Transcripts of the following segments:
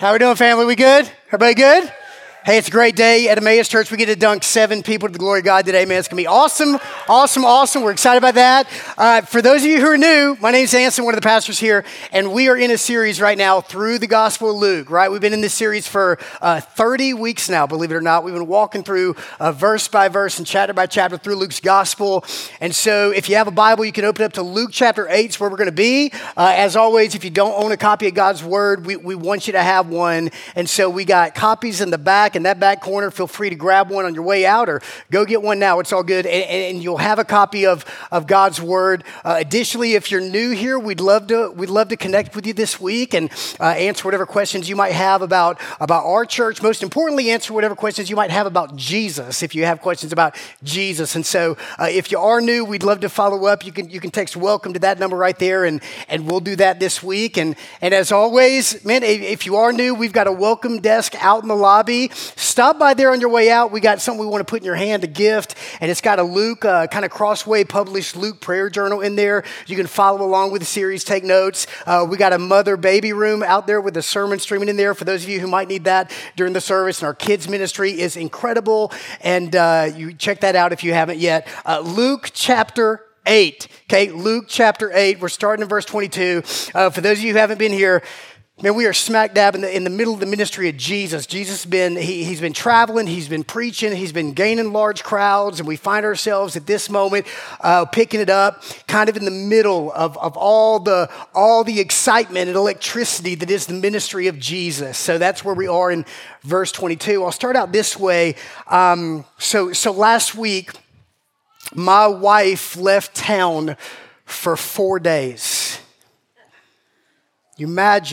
How we doing, family? We good? Everybody good? Hey, it's a great day at Emmaus Church. We get to dunk 7 people to the glory of God today, man. It's going to be awesome, awesome, awesome. We're excited about that. For those of you who are new, my name's Anson, one of the pastors here, and we are in a series right now through the Gospel of Luke, right? We've been in this series for 30 weeks now, believe it or not. We've been walking through verse by verse and chapter by chapter through Luke's Gospel. And so if you have a Bible, you can open up to Luke chapter 8. It's where we're going to be. As always, if you don't own a copy of God's Word, we want you to have one. And so we got copies in the back. In that back corner, feel free to grab one on your way out or go get one now. It's all good. And you'll have a copy of God's Word. Additionally, if you're new here, we'd love to connect with you this week and answer whatever questions you might have about our church. Most importantly, answer whatever questions you might have about Jesus, if you have questions about Jesus. And so if you are new, we'd love to follow up. You can text welcome to that number right there, and we'll do that this week. And as always, man, if you are new, we've got a welcome desk out in the lobby. Stop by there on your way out. We got something we want to put in your hand, a gift, and it's got a Luke, kind of Crossway published Luke prayer journal in there. You can follow along with the series, take notes. We got a mother-baby room out there with a sermon streaming in there for those of you who might need that during the service. And our kids ministry is incredible, and you check that out if you haven't yet. Luke chapter 8. Okay, Luke chapter 8. We're starting in verse 22. For those of you who haven't been here, man, we are smack dab in the middle of the ministry of Jesus. Jesus he's been traveling, he's been preaching, he's been gaining large crowds, and we find ourselves at this moment picking it up, kind of in the middle of all the excitement and electricity that is the ministry of Jesus. So that's where we are in verse 22. I'll start out this way. So last week, my wife left town for 4 days. You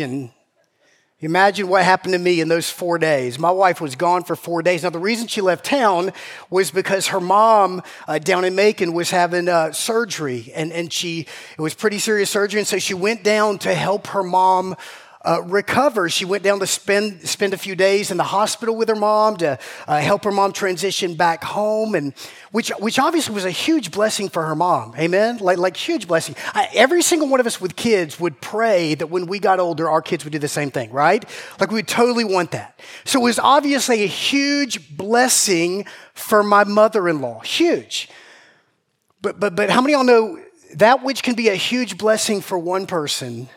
imagine what happened to me in those 4 days. My wife was gone for 4 days. Now, the reason she left town was because her mom down in Macon was having surgery, and it was pretty serious surgery, and so she went down to help her mom recover. She went down to spend a few days in the hospital with her mom to help her mom transition back home, and which obviously was a huge blessing for her mom. Amen? Like huge blessing. Every single one of us with kids would pray that when we got older, our kids would do the same thing, right? Like we would totally want that. So it was obviously a huge blessing for my mother-in-law. Huge. But how many of y'all know that which can be a huge blessing for one person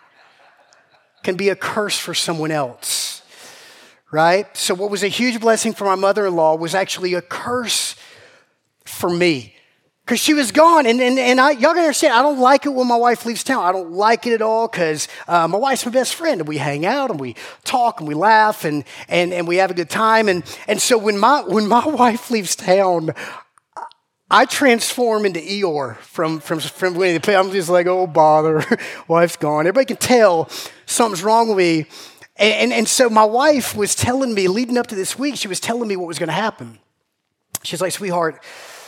can be a curse for someone else, right? So what was a huge blessing for my mother-in-law was actually a curse for me, because she was gone. And y'all can understand, I don't like it when my wife leaves town. I don't like it at all, because my wife's my best friend, and we hang out, and we talk, and we laugh, and we have a good time. And so when my wife leaves town, I transform into Eeyore from Winnie the Pooh. I'm just like, oh, bother, wife's gone. Everybody can tell something's wrong with me. And so my wife was telling me, leading up to this week, she was telling me what was going to happen. She's like, sweetheart,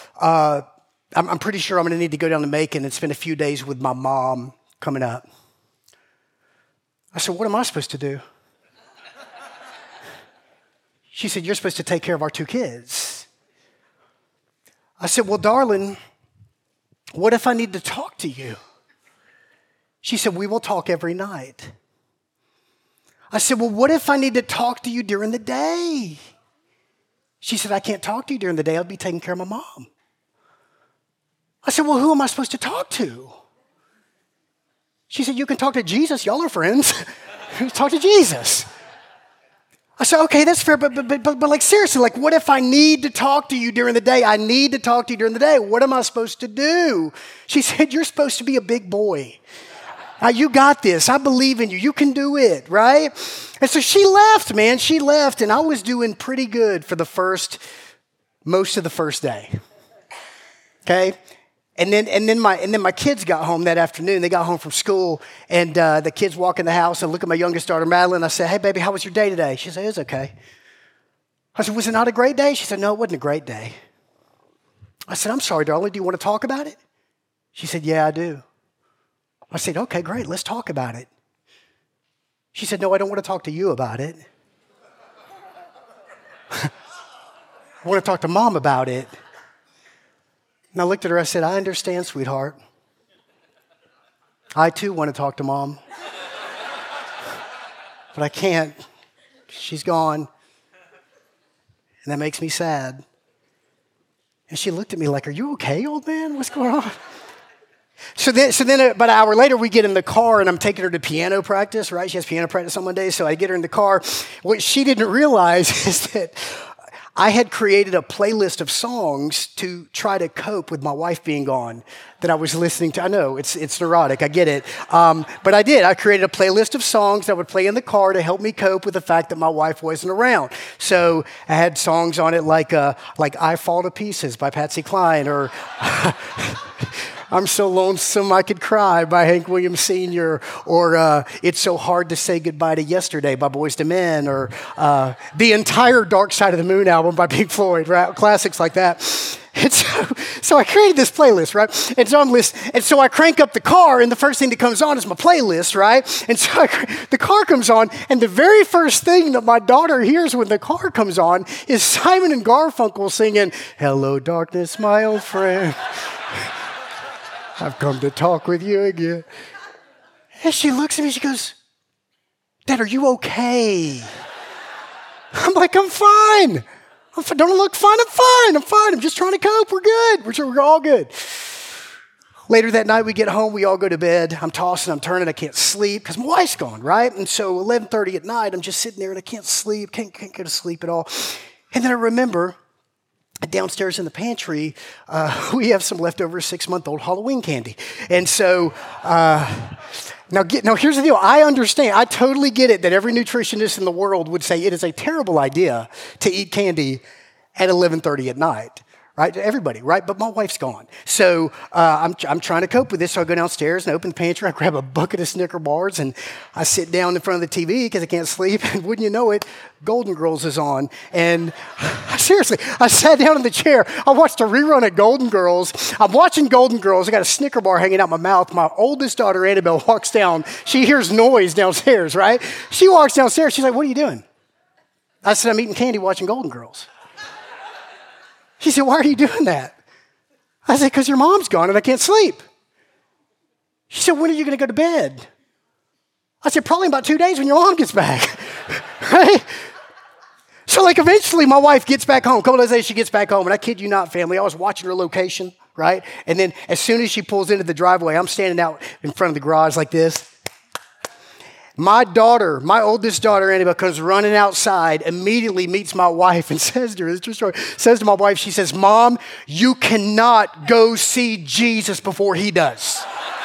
I'm pretty sure I'm going to need to go down to Macon and spend a few days with my mom coming up. I said, what am I supposed to do? She said, you're supposed to take care of our 2 kids. I said, well, darling, what if I need to talk to you? She said, we will talk every night. I said, well, what if I need to talk to you during the day? She said, I can't talk to you during the day. I'll be taking care of my mom. I said, well, who am I supposed to talk to? She said, you can talk to Jesus. Y'all are friends. Talk to Jesus. I said, okay, that's fair, but like seriously, like what if I need to talk to you during the day? I need to talk to you during the day. What am I supposed to do? She said, you're supposed to be a big boy. You got this. I believe in you. You can do it, right? And so she left, man. She left, and I was doing pretty good for most of the first day. Okay? And then my kids got home that afternoon. They got home from school, and the kids walk in the house and look at my youngest daughter, Madeline. I said, hey, baby, how was your day today? She said, it was okay. I said, was it not a great day? She said, no, it wasn't a great day. I said, I'm sorry, darling. Do you want to talk about it? She said, yeah, I do. I said, okay, great. Let's talk about it. She said, no, I don't want to talk to you about it. I want to talk to Mom about it. And I looked at her, I said, I understand, sweetheart. I too want to talk to Mom. But I can't She's gone. And that makes me sad. And she looked at me like, are you okay, old man? What's going on? So then about an hour later, we get in the car, and I'm taking her to piano practice, right? She has piano practice on Monday, so I get her in the car. What she didn't realize is that I had created a playlist of songs to try to cope with my wife being gone that I was listening to. I know, it's neurotic, I get it. But I did. I created a playlist of songs that would play in the car to help me cope with the fact that my wife wasn't around. So I had songs on it like I Fall to Pieces by Patsy Cline, or I'm So Lonesome I Could Cry by Hank Williams Sr., or It's So Hard to Say Goodbye to Yesterday by Boyz II Men, or the entire Dark Side of the Moon album by Pink Floyd, right? Classics like that. And so I created this playlist, right? And so I crank up the car, and the first thing that comes on is my playlist, right? And so the car comes on, and the very first thing that my daughter hears when the car comes on is Simon and Garfunkel singing, "Hello, darkness, my old friend. I've come to talk with you again." And she looks at me, she goes, "Dad, are you okay?" I'm like, I'm fine. Don't I look fine? I'm fine. I'm just trying to cope. We're good. We're all good. Later that night, we get home. We all go to bed. I'm tossing, I'm turning. I can't sleep because my wife's gone, right? And so 11:30 at night, I'm just sitting there and I can't sleep. Can't go to sleep at all. And then I remember downstairs in the pantry, we have some leftover 6-month-old Halloween candy. And so now here's the deal. I understand. I totally get it that every nutritionist in the world would say it is a terrible idea to eat candy at 11:30 at night. Right? Everybody, right? But my wife's gone. So I'm trying to cope with this. So I go downstairs and open the pantry. I grab a bucket of Snicker bars and I sit down in front of the TV because I can't sleep. And wouldn't you know it, Golden Girls is on. And seriously, I sat down in the chair. I watched a rerun of Golden Girls. I'm watching Golden Girls. I got a Snicker bar hanging out my mouth. My oldest daughter, Annabelle, walks down. She hears noise downstairs, right? She walks downstairs. She's like, "What are you doing?" I said, "I'm eating candy watching Golden Girls." She said, "Why are you doing that?" I said, "Because your mom's gone and I can't sleep." She said, "When are you going to go to bed?" I said, "Probably in about 2 days when your mom gets back." Right? So eventually my wife gets back home. A couple days later, she gets back home. And I kid you not, family, I was watching her location, right? And then as soon as she pulls into the driveway, I'm standing out in front of the garage like this. My daughter, my oldest daughter, Annabelle, comes running outside, immediately meets my wife and says to her, this is a true story, says to my wife, she says, "Mom, you cannot go see Jesus before he does."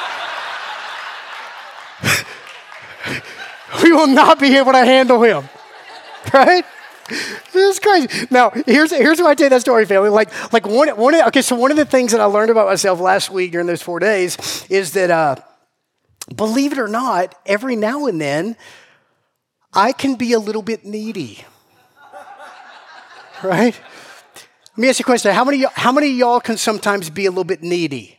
We will not be able to handle him, right? This is crazy. Now, here's why I tell you that story, family. So one of the things that I learned about myself last week during those 4 days is that, believe it or not, every now and then, I can be a little bit needy, right? Let me ask you a question. How many of y'all can sometimes be a little bit needy?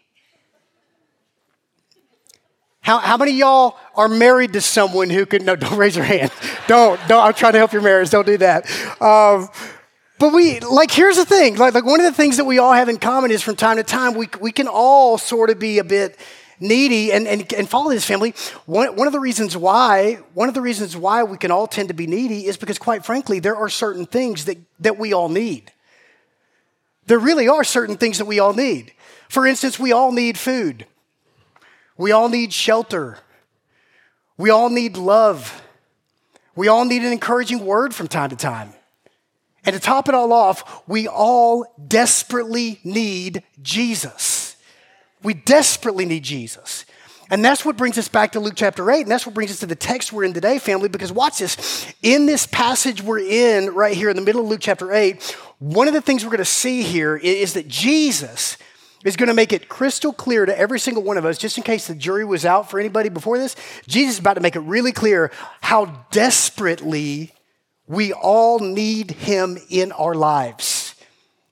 How many of y'all are married to someone who can, no, don't raise your hand. Don't, I'm trying to help your marriage. Don't do that. But here's the thing. Like one of the things that we all have in common is from time to time, we can all sort of be a bit needy and follow this, family. One of the reasons why we can all tend to be needy is because, quite frankly, there are certain things that we all need. There really are certain things that we all need. For instance, we all need food. We all need shelter. We all need love. We all need an encouraging word from time to time. And to top it all off, we all desperately need Jesus. We desperately need Jesus. And that's what brings us back to Luke chapter 8, and that's what brings us to the text we're in today, family, because watch this. In this passage we're in right here in the middle of Luke chapter 8, one of the things we're going to see here is that Jesus is going to make it crystal clear to every single one of us, just in case the jury was out for anybody before this. Jesus is about to make it really clear how desperately we all need him in our lives.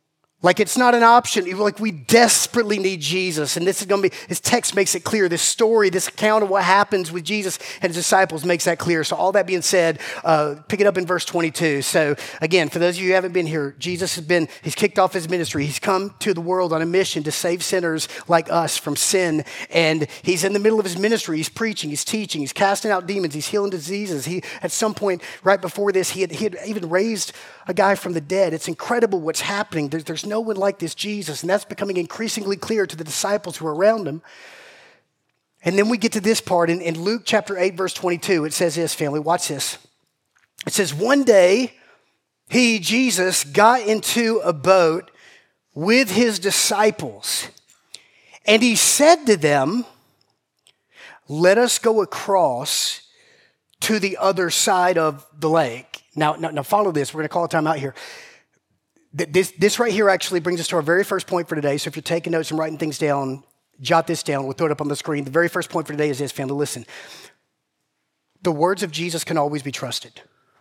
Like it's not an option. Like we desperately need Jesus. And this text makes it clear. This story, this account of what happens with Jesus and his disciples makes that clear. So all that being said, pick it up in verse 22. So again, for those of you who haven't been here, he's kicked off his ministry. He's come to the world on a mission to save sinners like us from sin. And he's in the middle of his ministry. He's preaching, he's teaching, he's casting out demons, he's healing diseases. At some point right before this, he had even raised a guy from the dead. It's incredible what's happening. There's no one like this Jesus, and that's becoming increasingly clear to the disciples who are around him. And then we get to this part in Luke chapter 8, verse 22. It says this, family, watch this. It says, one day Jesus, got into a boat with his disciples, and he said to them, let us go across to the other side of the lake. Now follow this. We're going to call a time out here. This right here actually brings us to our very first point for today. So if you're taking notes and writing things down, jot this down. We'll throw it up on the screen. The very first point for today is this, family. Listen. The words of Jesus can always be trusted.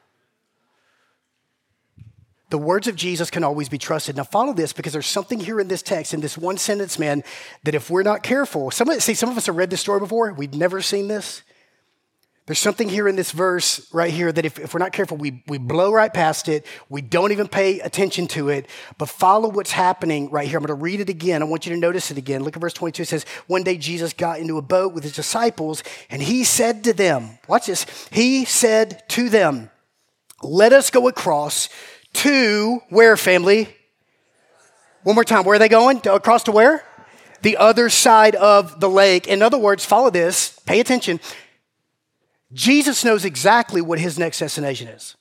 The words of Jesus can always be trusted. Now follow this, because there's something here in this text, in this one sentence, man, that if we're not careful, some of us have read this story before. We've never seen this. There's something here in this verse right here that if we're not careful, we blow right past it. We don't even pay attention to it. But follow what's happening right here. I'm going to read it again. I want you to notice it again. Look at verse 22. It says, one day Jesus got into a boat with his disciples, and he said to them, watch this, he said to them, let us go across to where, family? One more time. Where are they going? Across to where? The other side of the lake. In other words, follow this. Pay attention. Jesus knows exactly what his next destination is.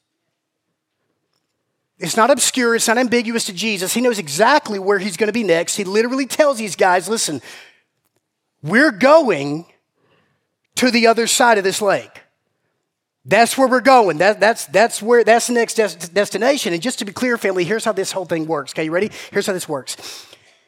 It's not obscure. It's not ambiguous to Jesus. He knows exactly where he's going to be next. He literally tells these guys, listen, we're going to the other side of this lake. That's where we're going. That's the next destination. And just to be clear, family, here's how this whole thing works. Okay, you ready? Here's how this works.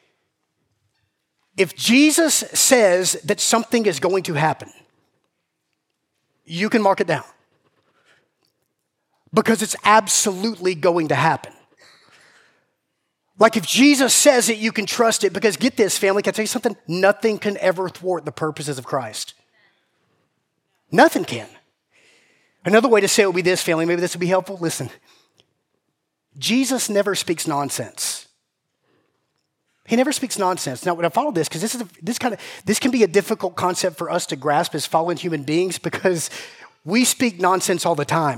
If Jesus says that something is going to happen, you can mark it down, because it's absolutely going to happen. Like if Jesus says it, you can trust it, because get this, family, can I tell you something? Nothing can ever thwart the purposes of Christ. Nothing can. Another way to say it would be this, family, maybe this would be helpful. Listen, Jesus never speaks nonsense. He never speaks nonsense. Now, when I follow this, because this can be a difficult concept for us to grasp as fallen human beings, because we speak nonsense all the time.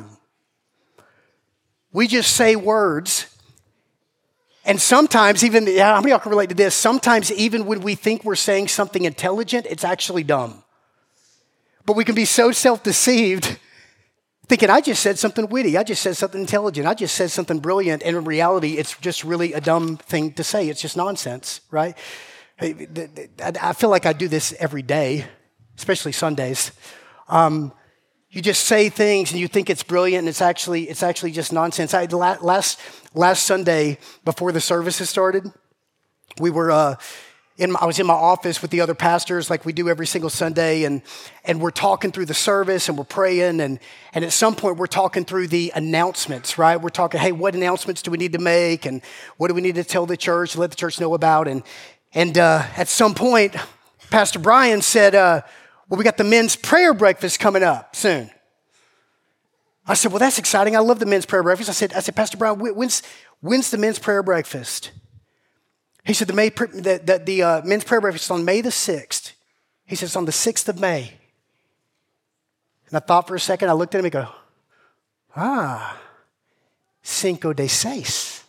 We just say words, and sometimes even, how many of y'all can relate to this? Sometimes even when we think we're saying something intelligent, it's actually dumb. But we can be so self-deceived, thinking, I just said something witty. I just said something intelligent. I just said something brilliant. And in reality, it's just really a dumb thing to say. It's just nonsense, right? I feel like I do this every day, especially Sundays. You just say things and you think it's brilliant, and it's actually just nonsense. Last Sunday, before the services started, we were I was in my office with the other pastors like we do every single Sunday, and we're talking through the service and we're praying, and at some point we're talking through the announcements, right? We're talking, hey, what announcements do we need to make, and what do we need to tell the church, let the church know about, and at some point, Pastor Brian said, well, we got the men's prayer breakfast coming up soon. I said, well, that's exciting. I love the men's prayer breakfast. I said, Pastor Brian, when's the men's prayer breakfast? He said, the men's prayer breakfast is on May the 6th. He said, it's on the 6th of May. And I thought for a second, I looked at him and go, Cinco de Seis.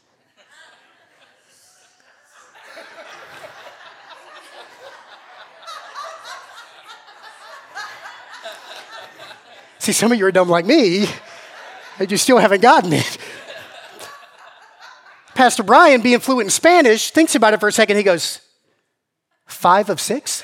See, some of you are dumb like me, and you still haven't gotten it. Pastor Brian, being fluent in Spanish, thinks about it for a second. He goes, 5 of 6?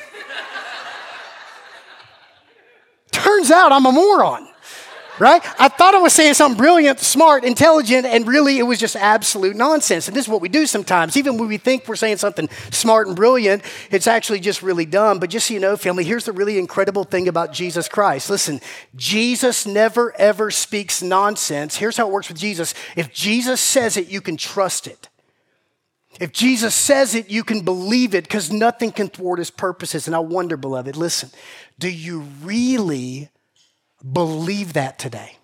Turns out I'm a moron, right? I thought I was saying something brilliant, smart, intelligent, and really it was just absolute nonsense. And this is what we do sometimes. Even when we think we're saying something smart and brilliant, it's actually just really dumb. But just so you know, family, here's the really incredible thing about Jesus Christ. Listen, Jesus never, ever speaks nonsense. Here's how it works with Jesus. If Jesus says it, you can trust it. If Jesus says it, you can believe it because nothing can thwart his purposes. And I wonder, beloved, listen, do you really believe that today?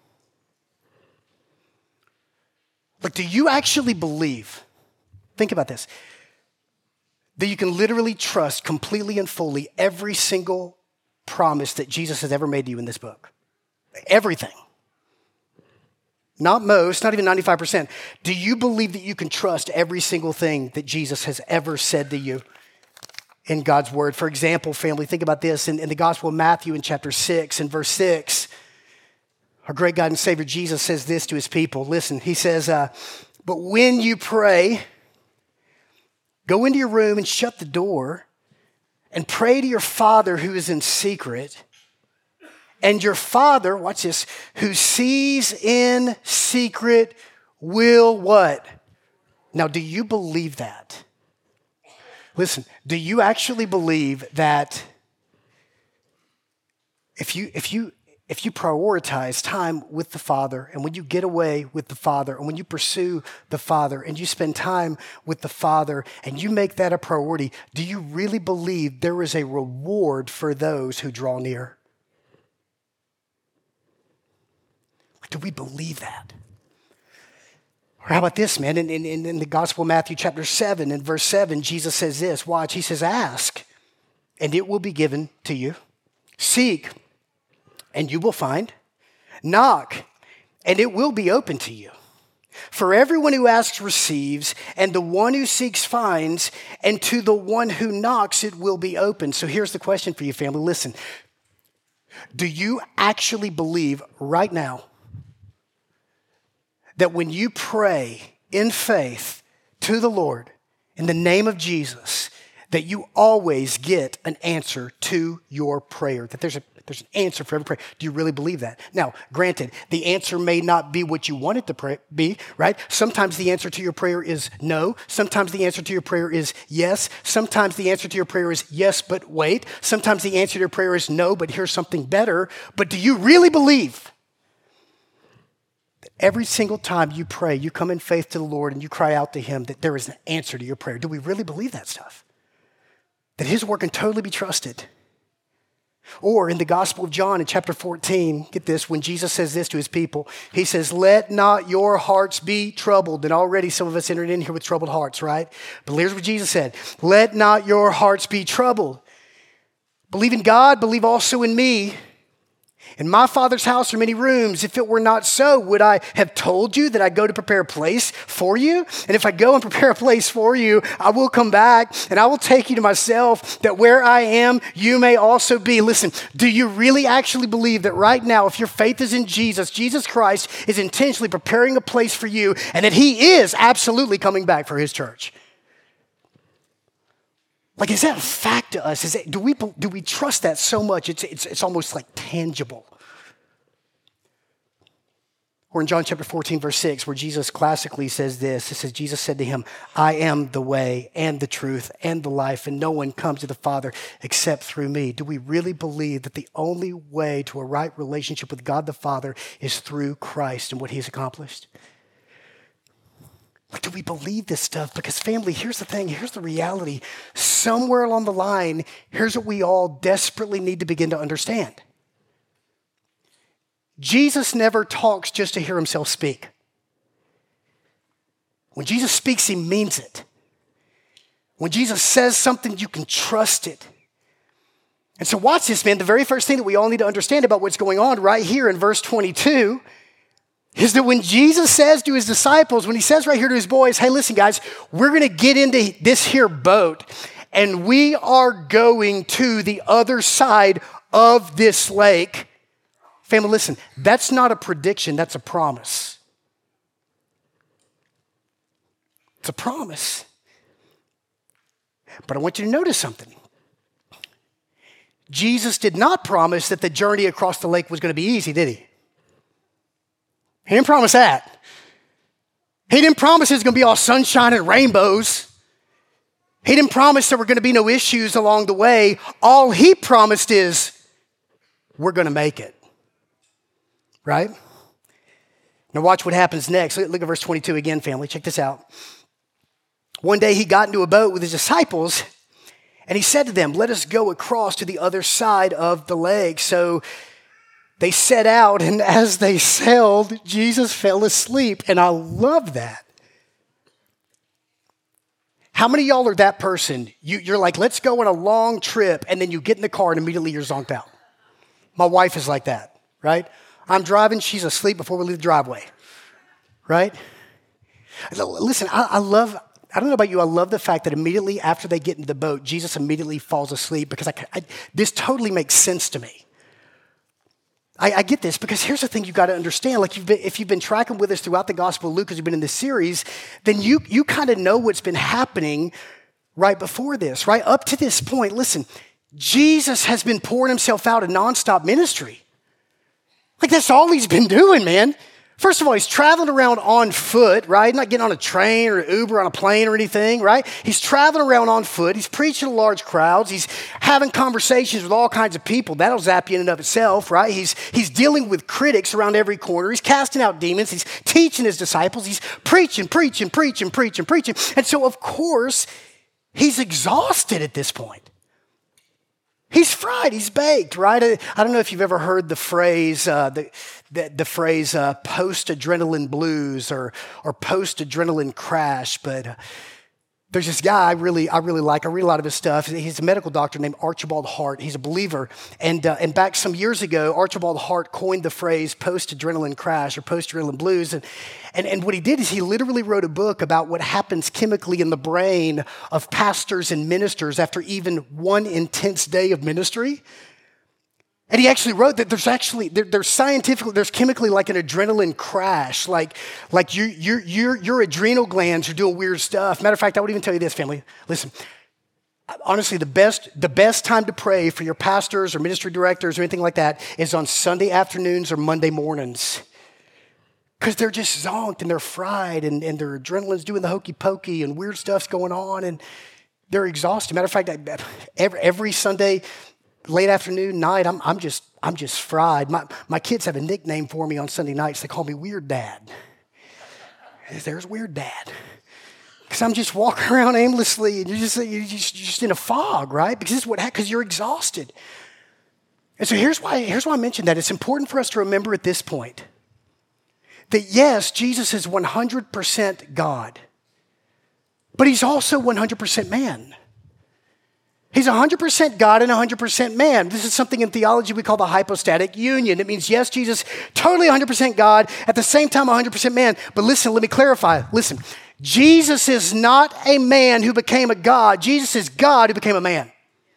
Like, do you actually believe, think about this, that you can literally trust completely and fully every single promise that Jesus has ever made to you in this book? Everything. Not most, not even 95%. Do you believe that you can trust every single thing that Jesus has ever said to you in God's word? For example, family, think about this. In the Gospel of Matthew in chapter 6 and verse 6, our great God and Savior Jesus says this to his people. Listen, he says, but when you pray, go into your room and shut the door and pray to your Father who is in secret. And your Father, watch this, who sees in secret will what? Now, do you believe that? Listen, do you actually believe that if you prioritize time with the Father, and when you get away with the Father, and when you pursue the Father, and you spend time with the Father, and you make that a priority, do you really believe there is a reward for those who draw near? Do we believe that? Or how about this, man? In the Gospel of Matthew chapter 7 and verse 7, Jesus says this, watch, he says, ask, and it will be given to you. Seek, and you will find. Knock, and it will be open to you. For everyone who asks receives, and the one who seeks finds, and to the one who knocks it will be open. So here's the question for you, family. Listen, do you actually believe right now that when you pray in faith to the Lord in the name of Jesus, that you always get an answer to your prayer, that there's an answer for every prayer? Do you really believe that? Now, granted, the answer may not be what you want it to be, right? Sometimes the answer to your prayer is no. Sometimes the answer to your prayer is yes. Sometimes the answer to your prayer is yes, but wait. Sometimes the answer to your prayer is no, but here's something better. But do you really believe that every single time you pray, you come in faith to the Lord and you cry out to him, that there is an answer to your prayer? Do we really believe that stuff? That his word can totally be trusted? Or in the Gospel of John in chapter 14, get this, when Jesus says this to his people, he says, let not your hearts be troubled. And already some of us entered in here with troubled hearts, right? But here's what Jesus said, let not your hearts be troubled. Believe in God, believe also in me. In my Father's house are many rooms. If it were not so, would I have told you that I go to prepare a place for you? And if I go and prepare a place for you, I will come back and I will take you to myself, that where I am, you may also be. Listen, do you really actually believe that right now, if your faith is in Jesus, Jesus Christ is intentionally preparing a place for you, and that he is absolutely coming back for his church? Like, is that a fact to us? Do we trust that so much? It's almost like tangible. Or in John chapter 14, verse 6, where Jesus classically says this, it says, Jesus said to him, I am the way and the truth and the life, and no one comes to the Father except through me. Do we really believe that the only way to a right relationship with God the Father is through Christ and what he's accomplished? Like, do we believe this stuff? Because family, here's the thing, here's the reality. Somewhere along the line, here's what we all desperately need to begin to understand. Jesus never talks just to hear himself speak. When Jesus speaks, he means it. When Jesus says something, you can trust it. And so watch this, man. The very first thing that we all need to understand about what's going on right here in verse 22 is that when Jesus says to his disciples, when he says right here to his boys, hey, listen, guys, we're going to get into this here boat and we are going to the other side of this lake. Family, listen, that's not a prediction, that's a promise. It's a promise. But I want you to notice something. Jesus did not promise that the journey across the lake was going to be easy, did he? He didn't promise that. He didn't promise it was going to be all sunshine and rainbows. He didn't promise there were going to be no issues along the way. All he promised is, we're going to make it. Right? Now watch what happens next. Look at verse 22 again, family. Check this out. One day he got into a boat with his disciples, and he said to them, "Let us go across to the other side of the lake." So they set out, and as they sailed, Jesus fell asleep. And I love that. How many of y'all are that person? You're like, let's go on a long trip, and then you get in the car and immediately you're zonked out. My wife is like that, right? I'm driving, she's asleep before we leave the driveway, right? Listen, I don't know about you, I love the fact that immediately after they get into the boat, Jesus immediately falls asleep because this totally makes sense to me. I get this because here's the thing you got to understand. Like if you've been tracking with us throughout the Gospel of Luke as you've been in this series, then you kind of know what's been happening right before this, right? Up to this point, listen, Jesus has been pouring himself out in nonstop ministry. Like that's all he's been doing, man. First of all, he's traveling around on foot, right? Not getting on a train or Uber on a plane or anything, right? He's traveling around on foot. He's preaching to large crowds. He's having conversations with all kinds of people. That'll zap you in and of itself, right? He's dealing with critics around every corner. He's casting out demons. He's teaching his disciples. He's preaching. And so, of course, he's exhausted at this point. He's fried, he's baked, right? I don't know if you've ever heard the phrase, the phrase post-adrenaline blues or post-adrenaline crash, but there's this guy I really like. I read a lot of his stuff. He's a medical doctor named Archibald Hart. He's a believer. And back some years ago, Archibald Hart coined the phrase post-adrenaline crash or post-adrenaline blues. And what he did is he literally wrote a book about what happens chemically in the brain of pastors and ministers after even one intense day of ministry. And he actually wrote that there's chemically like an adrenaline crash, like your adrenal glands are doing weird stuff. Matter of fact, I would even tell you this, family. Listen, honestly, the best time to pray for your pastors or ministry directors or anything like that is on Sunday afternoons or Monday mornings. Because they're just zonked and they're fried and their adrenaline's doing the hokey pokey and weird stuff's going on and they're exhausted. Matter of fact, every Sunday, late afternoon, night, I'm just fried. My kids have a nickname for me on Sunday nights. They call me Weird Dad. There's Weird Dad. Because I'm just walking around aimlessly and you're just in a fog, right? Because this is what happens, because you're exhausted. And so here's why I mentioned that. It's important for us to remember at this point that yes, Jesus is 100% God, but he's also 100% man. He's 100% God and 100% man. This is something in theology we call the hypostatic union. It means, yes, Jesus, totally 100% God, at the same time 100% man. But listen, let me clarify. Listen, Jesus is not a man who became a God. Jesus is God who became a man.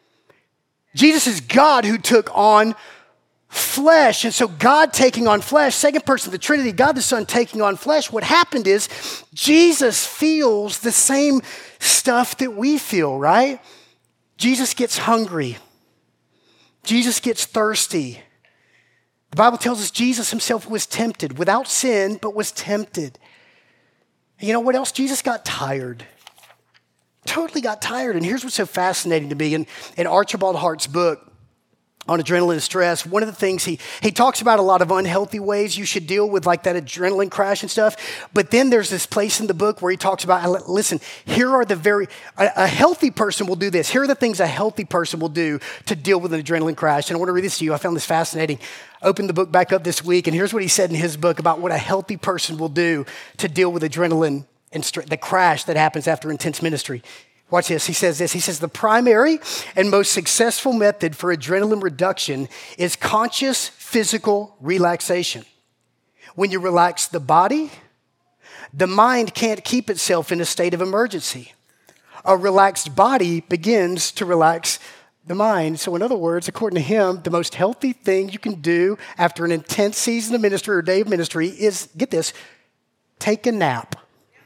Jesus is God who took on flesh. And so God taking on flesh, second person of the Trinity, God the Son taking on flesh, what happened is Jesus feels the same stuff that we feel, right? Jesus gets hungry. Jesus gets thirsty. The Bible tells us Jesus himself was tempted, without sin, but was tempted. And you know what else? Jesus got tired. Totally got tired. And here's what's so fascinating to me. In Archibald Hart's book on adrenaline and stress, one of the things he talks about a lot of unhealthy ways you should deal with like that adrenaline crash and stuff. But then there's this place in the book where he talks about, listen, here are a healthy person will do this. Here are the things a healthy person will do to deal with an adrenaline crash. And I want to read this to you. I found this fascinating. Opened the book back up this week, and here's what he said in his book about what a healthy person will do to deal with adrenaline and the crash that happens after intense ministry. Watch this. He says this. He says, the primary and most successful method for adrenaline reduction is conscious physical relaxation. When you relax the body, the mind can't keep itself in a state of emergency. A relaxed body begins to relax the mind. So in other words, according to him, the most healthy thing you can do after an intense season of ministry or day of ministry is, get this, take a nap.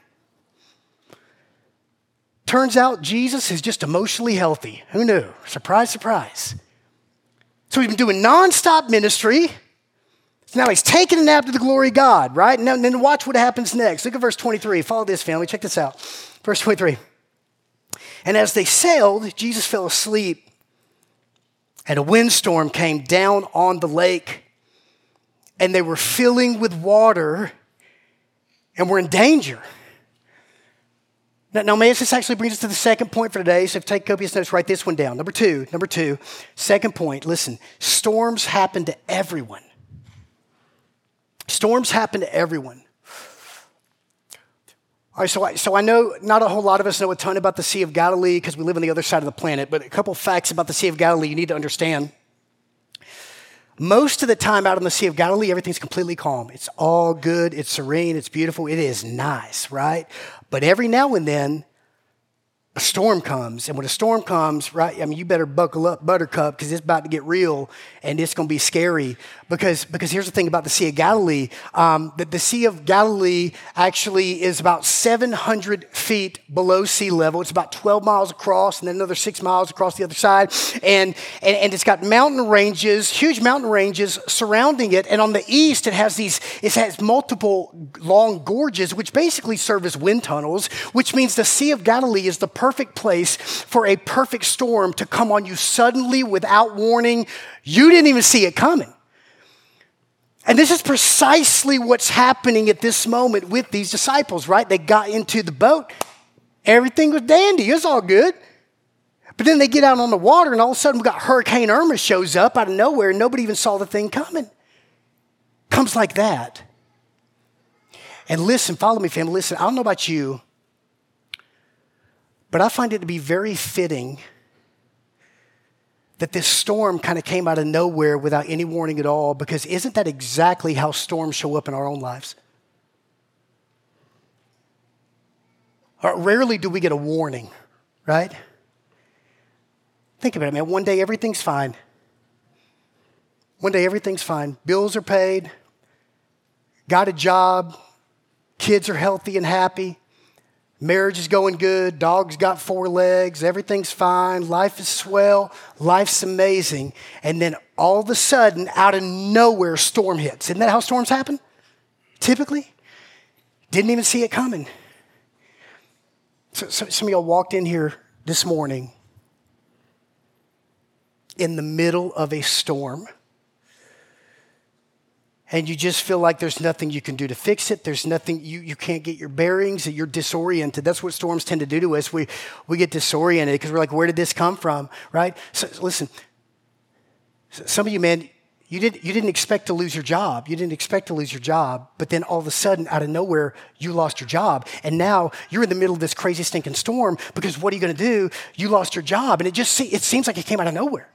Turns out Jesus is just emotionally healthy. Who knew? Surprise, surprise. So he's been doing nonstop ministry. So now he's taking a nap to the glory of God, right? And then watch what happens next. Look at verse 23. Follow this, family. Check this out. Verse 23. And as they sailed, Jesus fell asleep, and a windstorm came down on the lake, and they were filling with water and were in danger. Now, this actually brings us to the second point for today. So if you take copious notes, write this one down. Number two, second point, listen, storms happen to everyone. Storms happen to everyone. All right, so I know not a whole lot of us know a ton about the Sea of Galilee because we live on the other side of the planet, but a couple facts about the Sea of Galilee you need to understand. Most of the time out on the Sea of Galilee, everything's completely calm. It's all good, it's serene, it's beautiful, it is nice, right? But every now and then, a storm comes, and when a storm comes, right, I mean, you better buckle up, Buttercup, because it's about to get real, and it's going to be scary. Because here's the thing about the Sea of Galilee, that the Sea of Galilee actually is about 700 feet below sea level. It's about 12 miles across, and then another 6 miles across the other side, and it's got mountain ranges, huge mountain ranges surrounding it, and on the east, it has multiple long gorges, which basically serve as wind tunnels, which means the Sea of Galilee is the perfect place for a perfect storm to come on you suddenly without warning. You didn't even see it coming. And this is precisely what's happening at this moment with these disciples, right? They got into the boat. Everything was dandy. It was all good. But then they get out on the water, and all of a sudden we got Hurricane Irma shows up out of nowhere, and nobody even saw the thing coming. Comes like that. And listen, follow me, family. Listen, I don't know about you, but I find it to be very fitting that this storm kind of came out of nowhere without any warning at all, because isn't that exactly how storms show up in our own lives? Rarely do we get a warning, right? Think about it, man. One day everything's fine. One day everything's fine. Bills are paid, got a job, kids are healthy and happy. Marriage is going good. Dog's got 4 legs. Everything's fine. Life is swell. Life's amazing. And then all of a sudden, out of nowhere, a storm hits. Isn't that how storms happen? Typically. Didn't even see it coming. So some of y'all walked in here this morning in the middle of a storm. And you just feel like there's nothing you can do to fix it. There's nothing, you can't get your bearings, that you're disoriented. That's what storms tend to do to us. We get disoriented because we're like, where did this come from, right? So listen, some of you, man, you didn't expect to lose your job. You didn't expect to lose your job, but then all of a sudden, out of nowhere, you lost your job. And now you're in the middle of this crazy stinking storm because what are you going to do? You lost your job. And it seems like it came out of nowhere.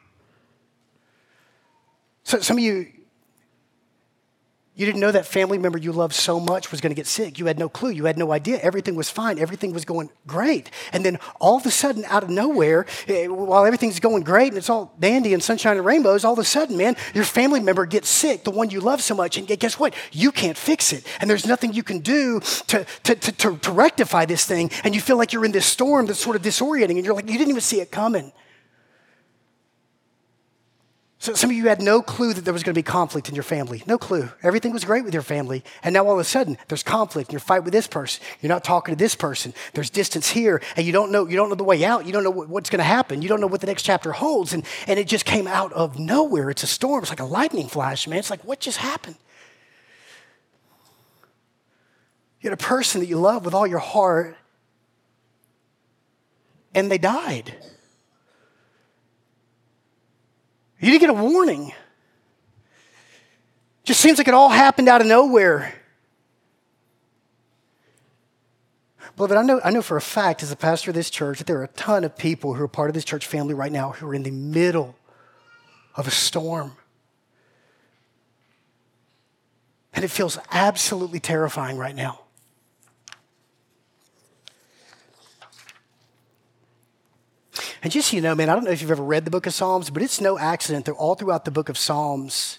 So some of you didn't know that family member you loved so much was going to get sick. You had no clue. You had no idea. Everything was fine. Everything was going great. And then all of a sudden, out of nowhere, while everything's going great and it's all dandy and sunshine and rainbows, all of a sudden, man, your family member gets sick, the one you love so much, and guess what? You can't fix it. And there's nothing you can do to rectify this thing. And you feel like you're in this storm that's sort of disorienting, and you're like, you didn't even see it coming. So some of you had no clue that there was going to be conflict in your family. No clue. Everything was great with your family. And now all of a sudden, there's conflict. And you're fighting with this person. You're not talking to this person. There's distance here. And you don't know the way out. You don't know what's going to happen. You don't know what the next chapter holds. And it just came out of nowhere. It's a storm. It's like a lightning flash, man. It's like, what just happened? You had a person that you love with all your heart, and they died. You didn't get a warning. Just seems like it all happened out of nowhere. Beloved, I know for a fact as a pastor of this church that there are a ton of people who are part of this church family right now who are in the middle of a storm. And it feels absolutely terrifying right now. And just so you know, man, I don't know if you've ever read the book of Psalms, but it's no accident that all throughout the book of Psalms,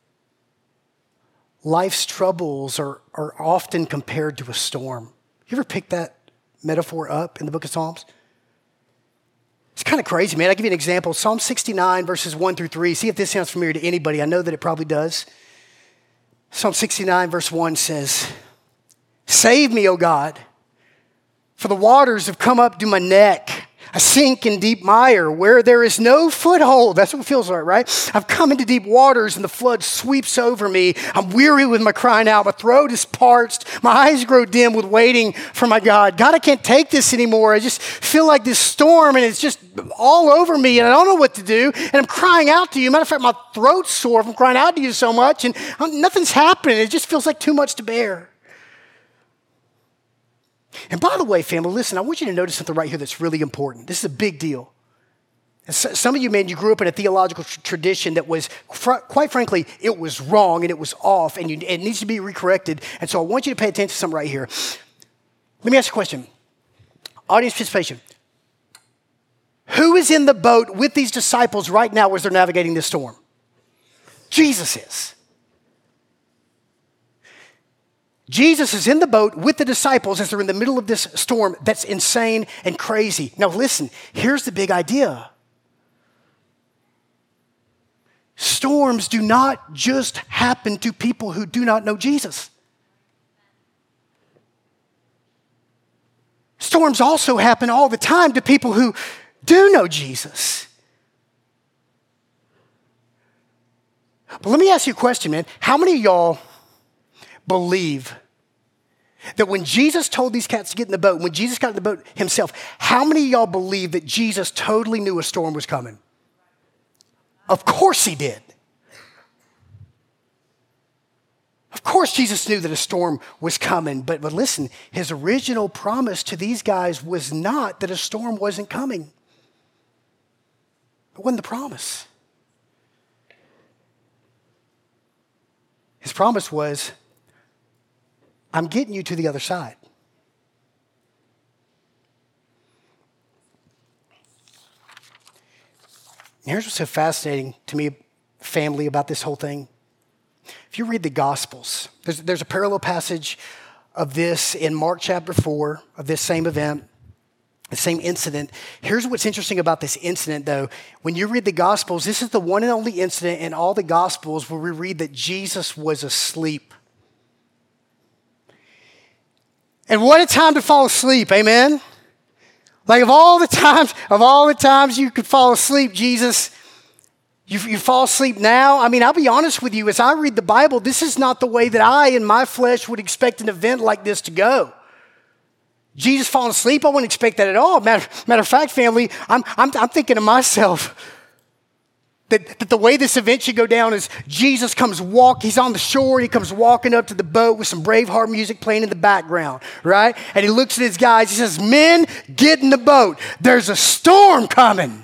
life's troubles are often compared to a storm. You ever pick that metaphor up in the book of Psalms? It's kind of crazy, man. I'll give you an example. Psalm 69, verses 1 through 3. See if this sounds familiar to anybody. I know that it probably does. Psalm 69, verse 1 says, "Save me, O God, for the waters have come up to my neck. I sink in deep mire where there is no foothold. That's what it feels like, right? I've come into deep waters and the flood sweeps over me. I'm weary with my crying out. My throat is parched. My eyes grow dim with waiting for my God. God, I can't take this anymore. I just feel like this storm and it's just all over me and I don't know what to do. And I'm crying out to you. Matter of fact, my throat's sore from crying out to you so much and nothing's happening. It just feels like too much to bear. And by the way, family, listen, I want you to notice something right here that's really important. This is a big deal. And some of you, man, you grew up in a theological tradition that was, quite frankly, it was wrong and it was off and it needs to be recorrected. And so I want you to pay attention to something right here. Let me ask you a question. Audience participation. Who is in the boat with these disciples right now as they're navigating this storm? Jesus is. Jesus is in the boat with the disciples as they're in the middle of this storm that's insane and crazy. Now listen, here's the big idea. Storms do not just happen to people who do not know Jesus. Storms also happen all the time to people who do know Jesus. But let me ask you a question, man. How many of y'all believe that when Jesus told these cats to get in the boat, when Jesus got in the boat himself, how many of y'all believe that Jesus totally knew a storm was coming? Of course he did. Of course Jesus knew that a storm was coming, but listen, his original promise to these guys was not that a storm wasn't coming. It wasn't the promise. His promise was, I'm getting you to the other side. And here's what's so fascinating to me, family, about this whole thing. If you read the Gospels, there's a parallel passage of this in Mark chapter 4, of this same event, the same incident. Here's what's interesting about this incident, though. When you read the Gospels, this is the one and only incident in all the Gospels where we read that Jesus was asleep. And what a time to fall asleep, amen? Like of all the times you could fall asleep, Jesus, you fall asleep now. I mean, I'll be honest with you, as I read the Bible, this is not the way that I in my flesh would expect an event like this to go. Jesus falling asleep, I wouldn't expect that at all. Matter of fact, family, I'm thinking to myself, that the way this event should go down is Jesus he's on the shore, he comes walking up to the boat with some Braveheart music playing in the background, right? And he looks at his guys, he says, men, get in the boat. There's a storm coming.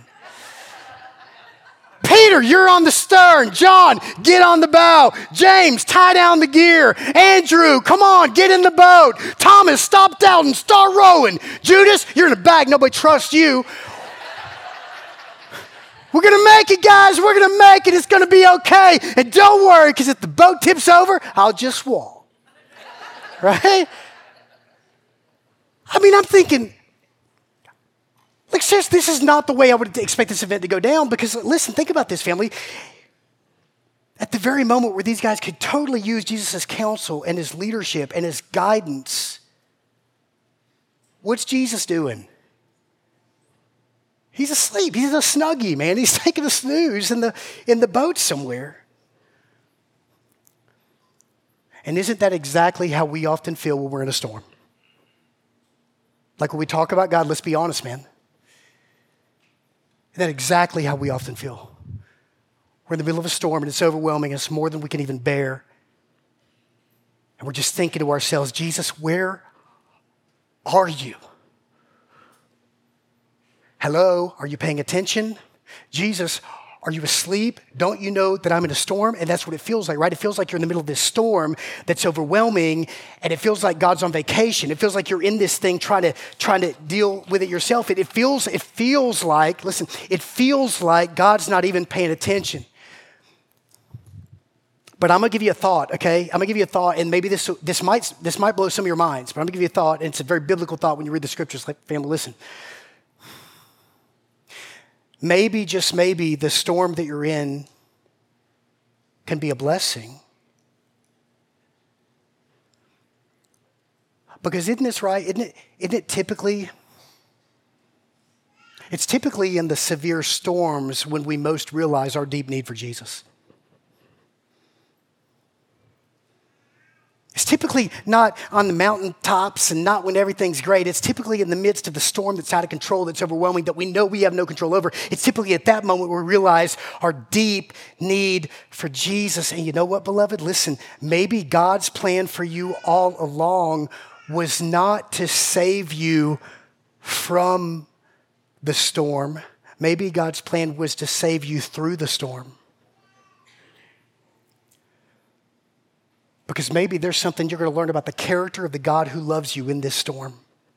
Peter, you're on the stern. John, get on the bow. James, tie down the gear. Andrew, come on, get in the boat. Thomas, stop doubting, start rowing. Judas, you're in the back, nobody trusts you. We're going to make it, guys. We're going to make it. It's going to be okay. And don't worry, because if the boat tips over, I'll just walk. Right? I mean, I'm thinking, like, seriously, this is not the way I would expect this event to go down. Because, listen, think about this, family. At the very moment where these guys could totally use Jesus' counsel and his leadership and his guidance, what's Jesus doing? He's asleep. He's a snuggie, man. He's taking a snooze in the boat somewhere. And isn't that exactly how we often feel when we're in a storm? Like when we talk about God, let's be honest, man. Isn't that exactly how we often feel? We're in the middle of a storm and it's overwhelming. It's more than we can even bear. And we're just thinking to ourselves, Jesus, where are you? Hello, are you paying attention? Jesus, are you asleep? Don't you know that I'm in a storm? And that's what it feels like, right? It feels like you're in the middle of this storm that's overwhelming, and it feels like God's on vacation. It feels like you're in this thing trying to deal with it yourself. It feels like, listen, it feels like God's not even paying attention. But I'm going to give you a thought, okay? I'm going to give you a thought, and maybe this might blow some of your minds, but I'm going to give you a thought, and it's a very biblical thought when you read the scriptures. Like, family, listen. Maybe, just maybe, the storm that you're in can be a blessing. Because isn't this right? Isn't it typically It's typically in the severe storms when we most realize our deep need for Jesus. It's typically not on the mountaintops and not when everything's great. It's typically in the midst of the storm that's out of control, that's overwhelming, that we know we have no control over. It's typically at that moment where we realize our deep need for Jesus. And you know what, beloved? Listen, maybe God's plan for you all along was not to save you from the storm. Maybe God's plan was to save you through the storm. Because maybe there's something you're going to learn about the character of the God who loves you in this storm.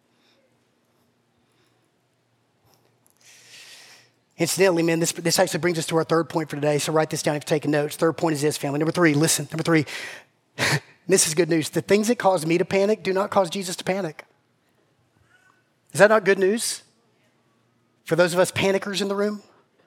Incidentally, man, this actually brings us to our third point for today. So write this down if you're taking notes. Third point is this, family. Number three, listen. Number three, this is good news. The things that cause me to panic do not cause Jesus to panic. Is that not good news for those of us panickers in the room?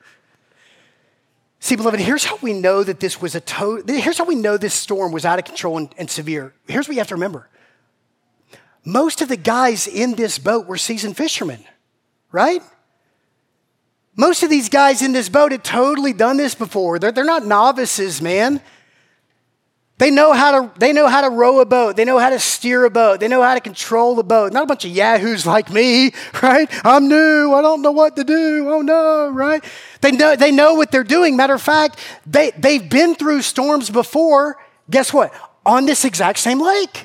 See, beloved, here's how we know that here's how we know this storm was out of control and severe. Here's what you have to remember. Most of the guys in this boat were seasoned fishermen, right? Most of these guys in this boat had totally done this before. They're not novices, man. They know how to row a boat. They know how to steer a boat. They know how to control the boat. Not a bunch of yahoos like me, right? I'm new. I don't know what to do. Oh no, right? They know what they're doing. Matter of fact, they've been through storms before. Guess what? On this exact same lake.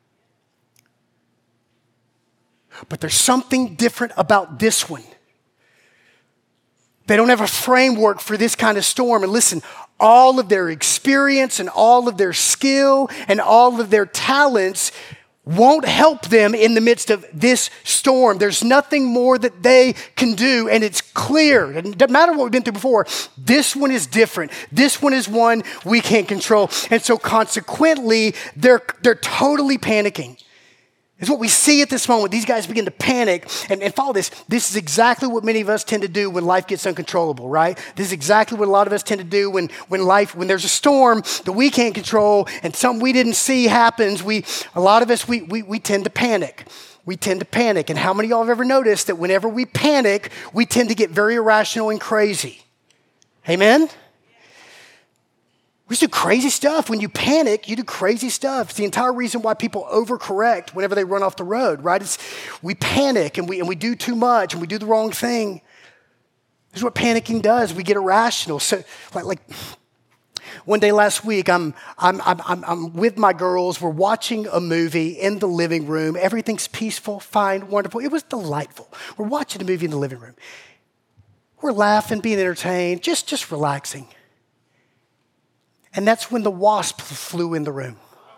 But there's something different about this one. They don't have a framework for this kind of storm. And listen, all of their experience and all of their skill and all of their talents won't help them in the midst of this storm. There's nothing more that they can do, and it's clear. It doesn't matter what we've been through before. This one is different. This one is one we can't control. And so consequently, they're totally panicking. It's what we see at this moment. These guys begin to panic and follow this. This is exactly what many of us tend to do when life gets uncontrollable, right? This is exactly what a lot of us tend to do when there's a storm that we can't control and something we didn't see happens. A lot of us tend to panic. We tend to panic. And how many of y'all have ever noticed that whenever we panic, we tend to get very irrational and crazy? Amen? We just do crazy stuff. When you panic, you do crazy stuff. It's the entire reason why people overcorrect whenever they run off the road, right? We panic and we do too much and we do the wrong thing. This is what panicking does. We get irrational. So, like one day last week, I'm with my girls. We're watching a movie in the living room. Everything's peaceful, fine, wonderful. It was delightful. We're watching a movie in the living room. We're laughing, being entertained, just relaxing. And that's when the wasp flew in the room.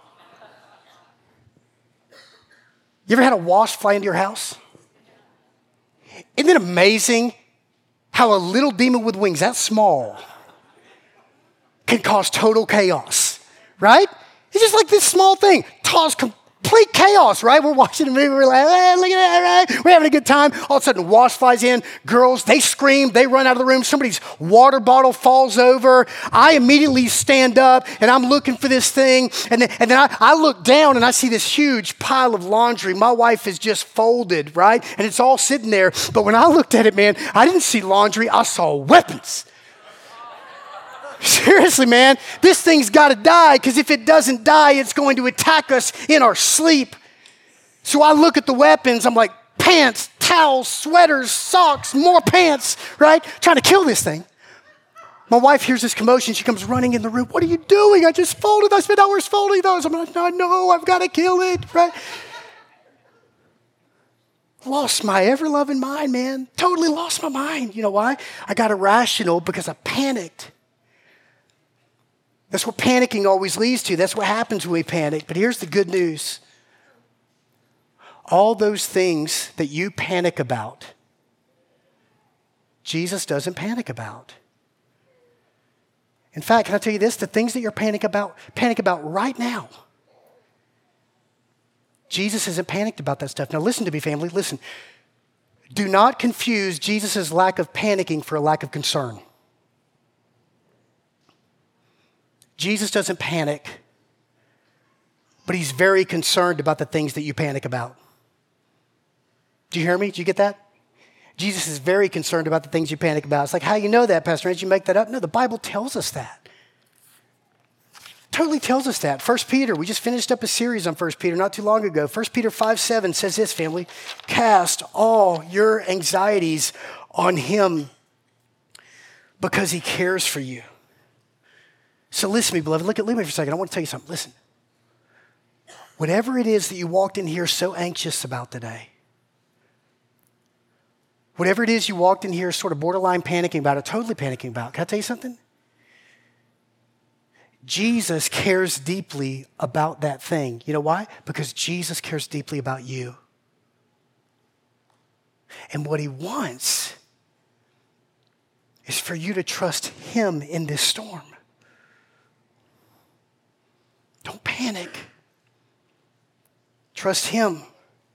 You ever had a wasp fly into your house? Isn't it amazing how a little demon with wings that small can cause total chaos, right? It's just like this small thing, complete chaos, right? We're watching a movie, we're like, hey, look at that, right? We're having a good time. All of a sudden, wasp flies in. Girls, they scream, they run out of the room. Somebody's water bottle falls over. I immediately stand up, and I'm looking for this thing. And then I look down, and I see this huge pile of laundry. My wife is just folded, right? And it's all sitting there. But when I looked at it, man, I didn't see laundry. I saw weapons. Seriously, man, this thing's got to die because if it doesn't die, it's going to attack us in our sleep. So I look at the weapons. I'm like, pants, towels, sweaters, socks, more pants, right? Trying to kill this thing. My wife hears this commotion. She comes running in the room. What are you doing? I just folded. I spent hours folding those. I'm like, no, I've got to kill it, right? Lost my ever-loving mind, man. Totally lost my mind. You know why? I got irrational because I panicked. That's what panicking always leads to. That's what happens when we panic. But here's the good news. All those things that you panic about, Jesus doesn't panic about. In fact, can I tell you this? The things that you're panic about right now, Jesus isn't panicked about that stuff. Now listen to me, family. Listen. Do not confuse Jesus' lack of panicking for a lack of concern. Jesus doesn't panic, but he's very concerned about the things that you panic about. Do you hear me? Do you get that? Jesus is very concerned about the things you panic about. It's like, how you know that, Pastor Rance? You make that up? No, the Bible tells us that. Totally tells us that. 1 Peter, we just finished up a series on 1 Peter not too long ago. 1 Peter 5:7 says this, family, cast all your anxieties on him because he cares for you. So listen to me, beloved. Look at me for a second. I want to tell you something. Listen. Whatever it is that you walked in here so anxious about today, whatever it is you walked in here sort of borderline panicking about or totally panicking about, can I tell you something? Jesus cares deeply about that thing. You know why? Because Jesus cares deeply about you. And what he wants is for you to trust him in this storm. Don't panic. Trust him.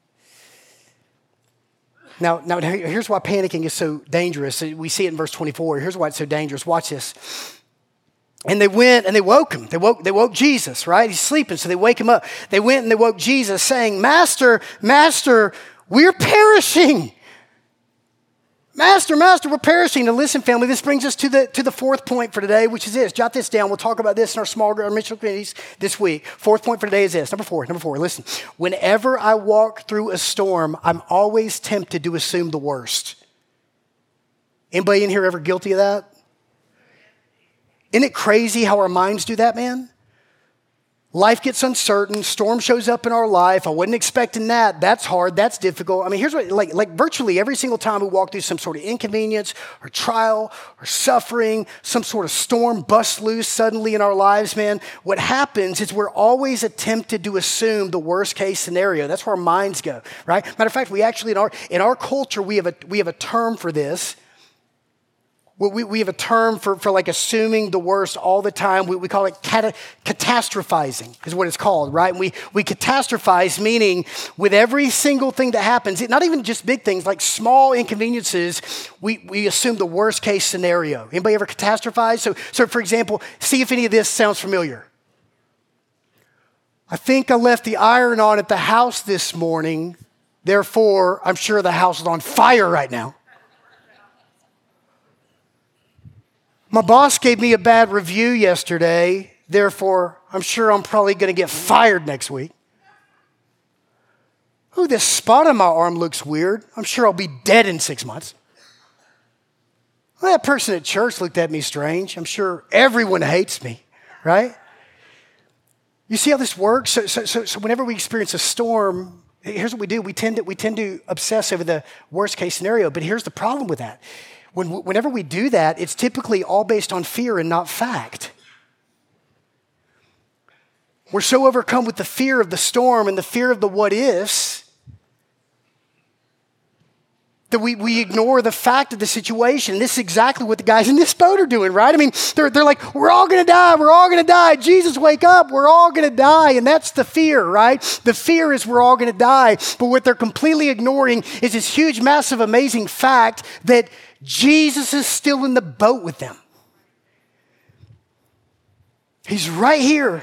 Now, here's why panicking is so dangerous. We see it in verse 24. Here's why it's so dangerous. Watch this. And they went and they woke him. They woke Jesus, right? He's sleeping, so they wake him up. They went and they woke Jesus saying, Master, Master, we're perishing. Master, we're perishing. Now listen, family, this brings us to the fourth point for today, which is this. Jot this down. We'll talk about this in our missional communities this week. Fourth point for today is this. Number four, listen. Whenever I walk through a storm, I'm always tempted to assume the worst. Anybody in here ever guilty of that? Isn't it crazy how our minds do that, man? Life gets uncertain. Storm shows up in our life. I wasn't expecting that. That's hard. That's difficult. I mean, here's what, like virtually every single time we walk through some sort of inconvenience or trial or suffering, some sort of storm busts loose suddenly in our lives, man, what happens is we're always tempted to assume the worst case scenario. That's where our minds go, right? Matter of fact, we actually, in our culture, we have a term for this. We have a term for like assuming the worst all the time. We call it catastrophizing is what it's called, right? And we catastrophize, meaning with every single thing that happens, not even just big things, like small inconveniences, we assume the worst case scenario. Anybody ever catastrophize? So for example, see if any of this sounds familiar. I think I left the iron on at the house this morning. Therefore, I'm sure the house is on fire right now. My boss gave me a bad review yesterday, therefore, I'm sure I'm probably going to get fired next week. Ooh, this spot on my arm looks weird. I'm sure I'll be dead in 6 months. Well, that person at church looked at me strange. I'm sure everyone hates me, right? You see how this works? So whenever we experience a storm, here's what we do. We tend to obsess over the worst case scenario, but here's the problem with that. Whenever we do that, it's typically all based on fear and not fact. We're so overcome with the fear of the storm and the fear of the what ifs that we ignore the fact of the situation. This is exactly what the guys in this boat are doing, right? I mean, they're like, we're all going to die. Jesus, wake up. We're all going to die. And that's the fear, right? The fear is we're all going to die. But what they're completely ignoring is this huge, massive, amazing fact that Jesus is still in the boat with them. He's right here.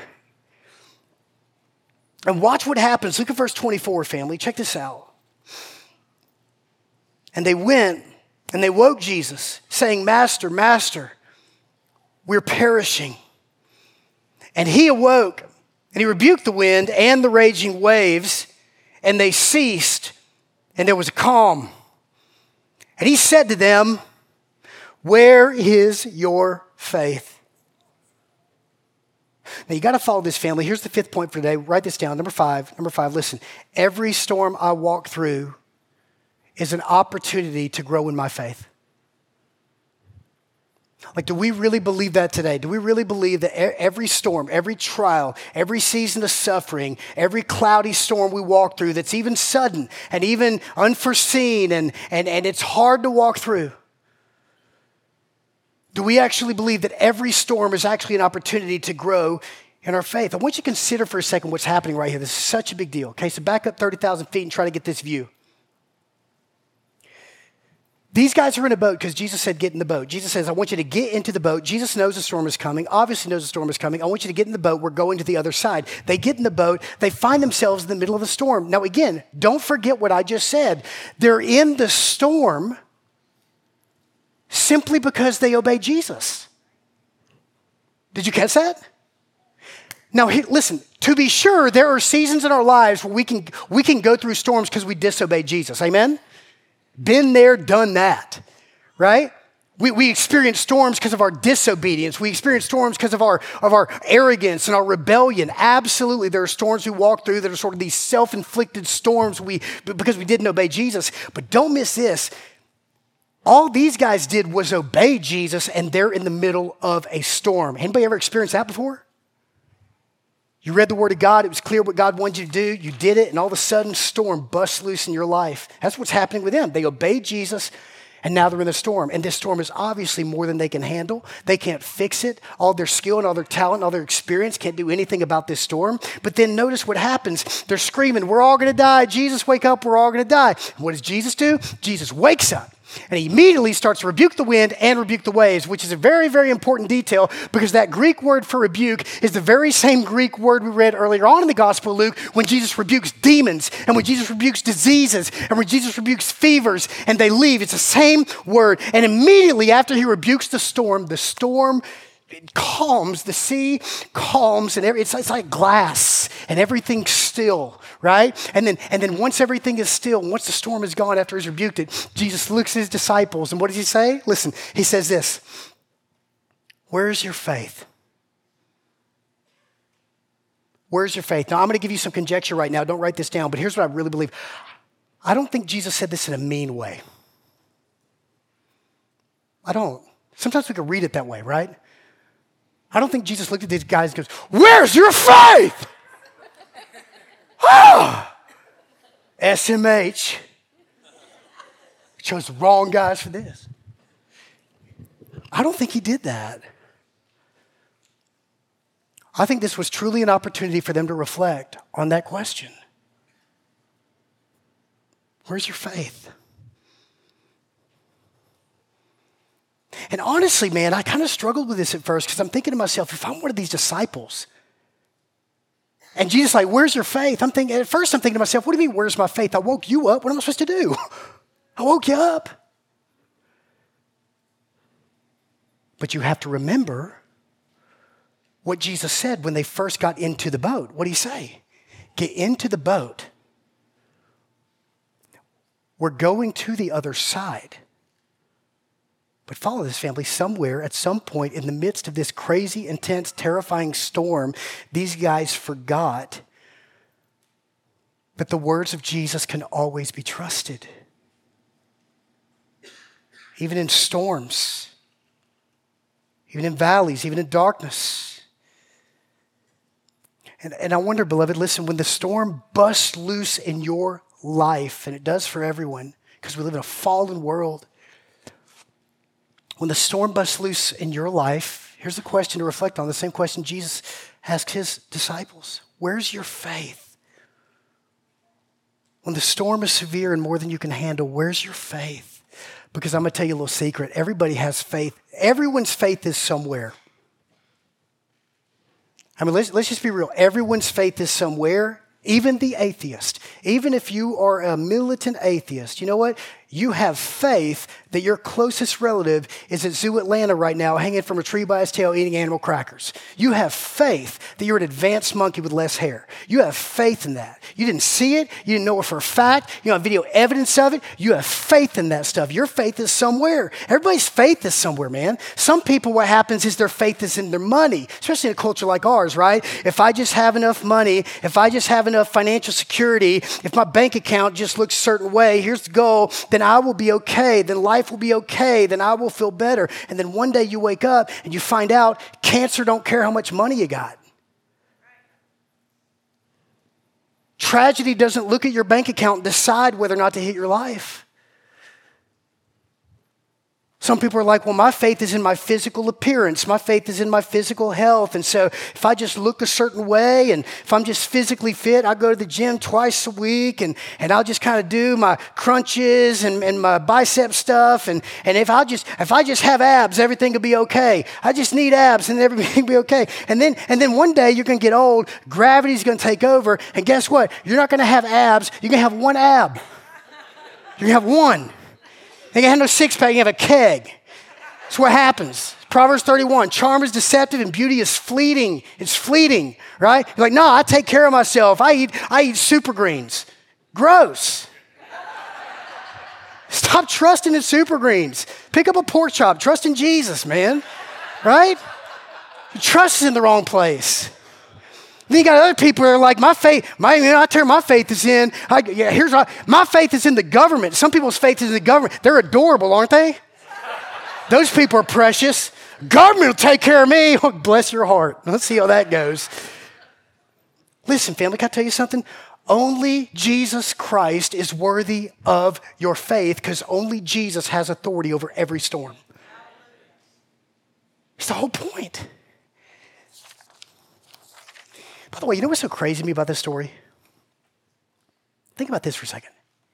And watch what happens. Look at verse 24, family. Check this out. And they went and they woke Jesus, saying, Master, Master, we're perishing. And he awoke and he rebuked the wind and the raging waves, and they ceased, and there was a calm. And he said to them, where is your faith? Now you got to follow this, family. Here's the fifth point for today. Write this down. Number five, listen. Every storm I walk through is an opportunity to grow in my faith. Like, do we really believe that today? Do we really believe that every storm, every trial, every season of suffering, every cloudy storm we walk through that's even sudden and even unforeseen and it's hard to walk through, do we actually believe that every storm is actually an opportunity to grow in our faith? I want you to consider for a second what's happening right here. This is such a big deal. Okay, so back up 30,000 feet and try to get this view. These guys are in a boat because Jesus said, get in the boat. Jesus says, I want you to get into the boat. Jesus knows the storm is coming, obviously knows the storm is coming. I want you to get in the boat. We're going to the other side. They get in the boat. They find themselves in the middle of the storm. Now, again, don't forget what I just said. They're in the storm, simply because they obeyed Jesus. Did you catch that? Now, listen, to be sure, there are seasons in our lives where we can go through storms because we disobeyed Jesus. Amen? Been there, done that, right? We experience storms because of our disobedience. We experience storms because of our arrogance and our rebellion. Absolutely, there are storms we walk through that are sort of these self-inflicted storms because we didn't obey Jesus. But don't miss this. All these guys did was obey Jesus, and they're in the middle of a storm. Anybody ever experienced that before? You read the Word of God. It was clear what God wanted you to do. You did it, and all of a sudden, storm busts loose in your life. That's what's happening with them. They obeyed Jesus, and now they're in a storm. And this storm is obviously more than they can handle. They can't fix it. All their skill and all their talent and all their experience can't do anything about this storm. But then notice what happens. They're screaming, we're all going to die. Jesus, wake up. We're all going to die. And what does Jesus do? Jesus wakes up. And he immediately starts to rebuke the wind and rebuke the waves, which is a very, very important detail because that Greek word for rebuke is the very same Greek word we read earlier on in the Gospel of Luke when Jesus rebukes demons and when Jesus rebukes diseases and when Jesus rebukes fevers and they leave. It's the same word. And immediately after he rebukes the storm calms, the sea calms, and it's like glass and everything's still, right? And then once everything is still, once the storm is gone after he's rebuked it, Jesus looks at his disciples, and what does he say? Listen, he says this, where's your faith? Where's your faith? Now, I'm going to give you some conjecture right now. Don't write this down, but here's what I really believe. I don't think Jesus said this in a mean way. I don't. Sometimes we can read it that way, right? I don't think Jesus looked at these guys and goes, where's your faith? SMH. Chose the wrong guys for this. I don't think he did that. I think this was truly an opportunity for them to reflect on that question. Where's your faith? And honestly, man, I kind of struggled with this at first because I'm thinking to myself, if I'm one of these disciples, and Jesus is like, where's your faith? At first I'm thinking to myself, what do you mean, where's my faith? I woke you up. What am I supposed to do? I woke you up. But you have to remember what Jesus said when they first got into the boat. What did he say? Get into the boat. We're going to the other side. But follow this, family. Somewhere, at some point, in the midst of this crazy, intense, terrifying storm, these guys forgot that the words of Jesus can always be trusted. Even in storms, even in valleys, even in darkness. And I wonder, beloved, listen, when the storm busts loose in your life, and it does for everyone, because we live in a fallen world, when the storm busts loose in your life, here's the question to reflect on, the same question Jesus asked his disciples. Where's your faith? When the storm is severe and more than you can handle, where's your faith? Because I'm going to tell you a little secret. Everybody has faith. Everyone's faith is somewhere. I mean, let's just be real. Everyone's faith is somewhere, even the atheist. Even if you are a militant atheist, you know what? You have faith that your closest relative is at Zoo Atlanta right now hanging from a tree by his tail eating animal crackers. You have faith that you're an advanced monkey with less hair. You have faith in that. You didn't see it. You didn't know it for a fact. You don't have video evidence of it. You have faith in that stuff. Your faith is somewhere. Everybody's faith is somewhere, man. Some people, what happens is their faith is in their money, especially in a culture like ours, right? If I just have enough money, if I just have enough financial security, if my bank account just looks a certain way, here's the goal, then I will be okay. Then life will be okay. Then I will feel better. And then one day you wake up and you find out cancer don't care how much money you got. Tragedy doesn't look at your bank account and decide whether or not to hit your life. Some people are like, well, my faith is in my physical appearance. My faith is in my physical health. And so if I just look a certain way and if I'm just physically fit, I'll go to the gym twice a week and I'll just kind of do my crunches and my bicep stuff. And if I just have abs, everything will be okay. I just need abs and everything will be okay. And then one day you're going to get old, gravity's going to take over. And guess what? You're not going to have abs. You're going to have one ab. You're going to have one. You have no six-pack, you have a keg. That's what happens. Proverbs 31, charm is deceptive and beauty is fleeting. It's fleeting, right? You're like, no, I take care of myself. I eat super greens. Gross. Stop trusting in super greens. Pick up a pork chop. Trust in Jesus, man. Right? You trust in the wrong place. Then you got other people who are like, I turn my faith is in. My faith is in the government. Some people's faith is in the government. They're adorable, aren't they? Those people are precious. Government will take care of me. Oh, bless your heart. Let's see how that goes. Listen, family, can I tell you something? Only Jesus Christ is worthy of your faith because only Jesus has authority over every storm. It's the whole point. By the way, you know what's so crazy to me about this story? Think about this for a second.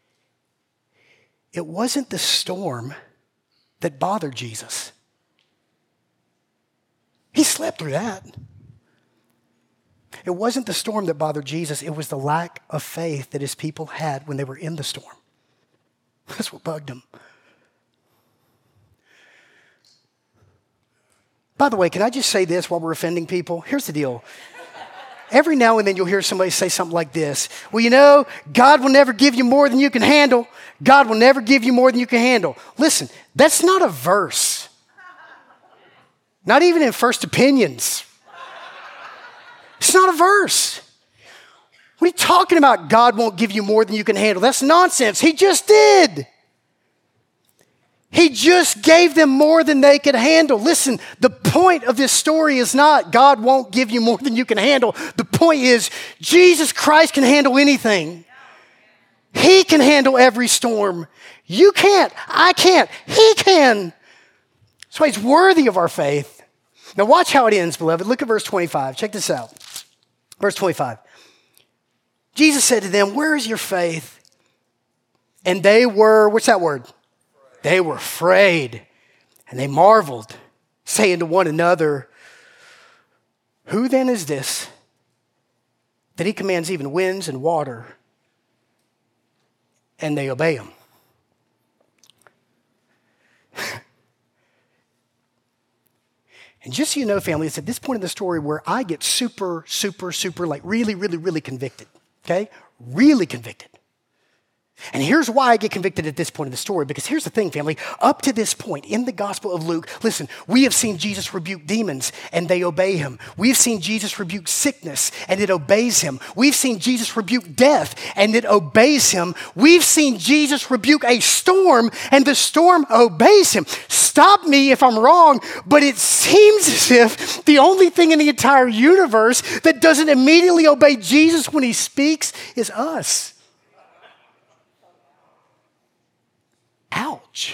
It wasn't the storm that bothered Jesus. He slept through that. It wasn't the storm that bothered Jesus. It was the lack of faith that his people had when they were in the storm. That's what bugged him. By the way, can I just say this while we're offending people? Here's the deal. Every now and then you'll hear somebody say something like this. Well, you know, God will never give you more than you can handle. God will never give you more than you can handle. Listen, that's not a verse. Not even in First Opinions. It's not a verse. What are you talking about? God won't give you more than you can handle. That's nonsense. He just did. He just gave them more than they could handle. Listen, the point of this story is not God won't give you more than you can handle. The point is Jesus Christ can handle anything. He can handle every storm. You can't. I can't. He can. That's why he's worthy of our faith. Now watch how it ends, beloved. Look at verse 25. Check this out. Verse 25. Jesus said to them, "Where is your faith?" And they were, what's that word? They were afraid, and they marveled, saying to one another, "Who then is this, that he commands even winds and water, and they obey him?" And just so you know, family, it's at this point in the story where I get super, like really convicted, okay? Really convicted. And here's why I get convicted at this point in the story, because here's the thing, family. Up to this point in the Gospel of Luke, listen, we have seen Jesus rebuke demons and they obey him. We've seen Jesus rebuke sickness and it obeys him. We've seen Jesus rebuke death and it obeys him. We've seen Jesus rebuke a storm and the storm obeys him. Stop me if I'm wrong, but it seems as if the only thing in the entire universe that doesn't immediately obey Jesus when he speaks is us. Ouch.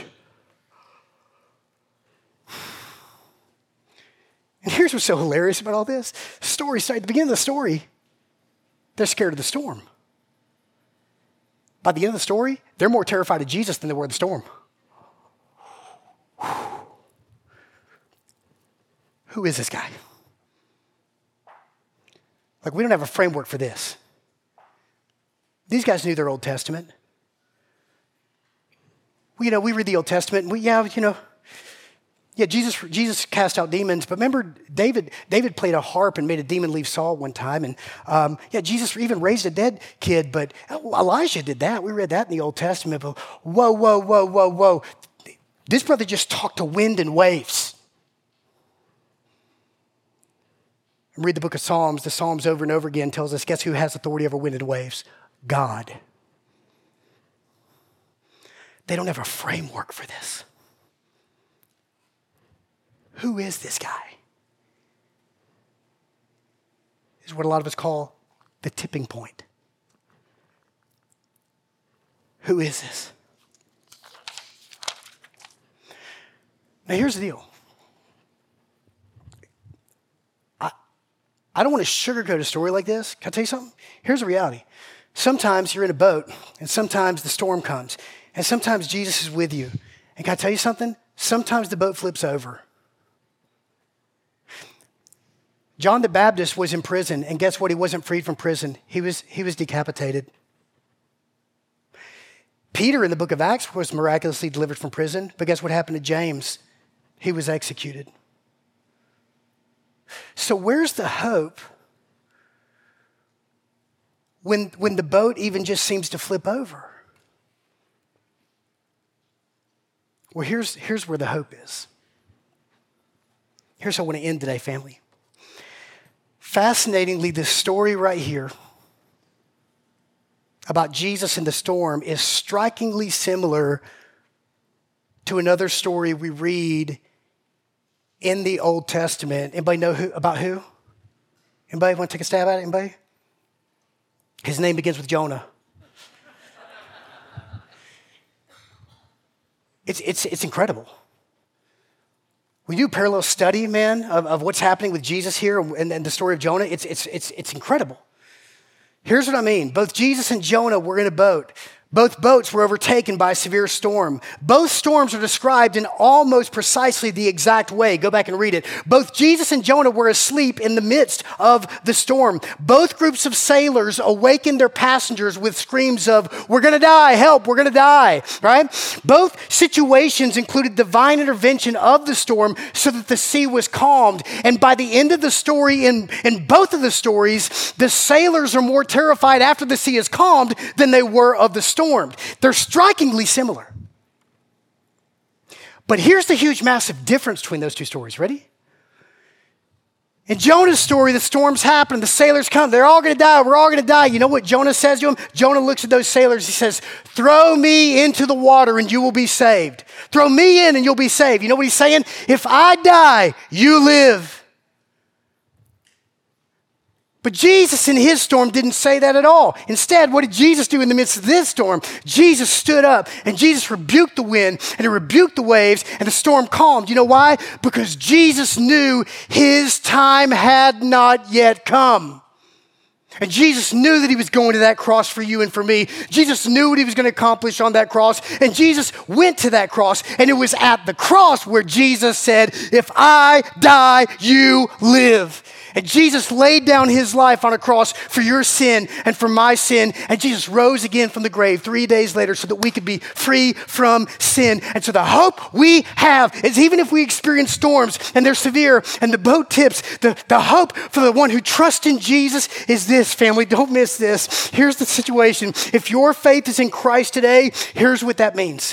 And here's what's so hilarious about all this. At the beginning of the story, they're scared of the storm. By the end of the story, they're more terrified of Jesus than they were of the storm. Who is this guy? Like, we don't have a framework for this. These guys knew their Old Testament. We read the Old Testament, and Jesus cast out demons. But remember, David played a harp and made a demon leave Saul one time. And Jesus even raised a dead kid, but Elijah did that. We read that in the Old Testament. But whoa. This brother just talked to wind and waves. And read the book of Psalms. The Psalms over and over again tells us, guess who has authority over wind and waves? God. They don't have a framework for this. Who is this guy? This is what a lot of us call the tipping point. Who is this? Now here's the deal. I don't want to sugarcoat a story like this. Can I tell you something? Here's the reality. Sometimes you're in a boat, and sometimes the storm comes. And sometimes Jesus is with you. And can I tell you something? Sometimes the boat flips over. John the Baptist was in prison, and guess what? He wasn't freed from prison. He was decapitated. Peter in the book of Acts was miraculously delivered from prison, but guess what happened to James? he was executed. So where's the hope when the boat even just seems to flip over? Well, here's where the hope is. Here's how I want to end today, family. Fascinatingly, this story right here about Jesus in the storm is strikingly similar to another story we read in the Old Testament. Anybody know about who? Anybody want to take a stab at it? Anybody? His name begins with Jonah. It's incredible. We do parallel study, man, of what's happening with Jesus here and the story of Jonah. It's incredible. Here's what I mean. Both Jesus and Jonah were in a boat. Both boats were overtaken by a severe storm. Both storms are described in almost precisely the exact way. Go back and read it. Both Jesus and Jonah were asleep in the midst of the storm. Both groups of sailors awakened their passengers with screams of, "We're going to die, help, we're going to die," right? Both situations included divine intervention of the storm so that the sea was calmed. And by the end of the story, in both of the stories, the sailors are more terrified after the sea is calmed than they were of the storm. They're strikingly similar. But here's the huge, massive difference between those two stories. Ready? In Jonah's story, the storms happen, the sailors come, they're all going to die, we're all going to die. You know what Jonah says to them? Jonah looks at those sailors, he says, "Throw me into the water and you will be saved. Throw me in and you'll be saved." You know what he's saying? If I die, you live. But Jesus in his storm didn't say that at all. Instead, what did Jesus do in the midst of this storm? Jesus stood up and Jesus rebuked the wind and he rebuked the waves and the storm calmed. You know why? Because Jesus knew his time had not yet come. And Jesus knew that he was going to that cross for you and for me. Jesus knew what he was going to accomplish on that cross. And Jesus went to that cross. And it was at the cross where Jesus said, "If I die, you live." And Jesus laid down his life on a cross for your sin and for my sin. And Jesus rose again from the grave 3 days later so that we could be free from sin. And so the hope we have is even if we experience storms and they're severe and the boat tips, the hope for the one who trusts in Jesus is this, family. Don't miss this. Here's the situation. If your faith is in Christ today, here's what that means.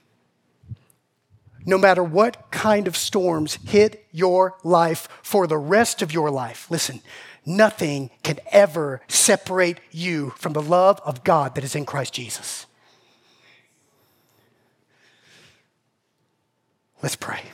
No matter what kind of storms hit your life for the rest of your life, listen, nothing can ever separate you from the love of God that is in Christ Jesus. Let's pray.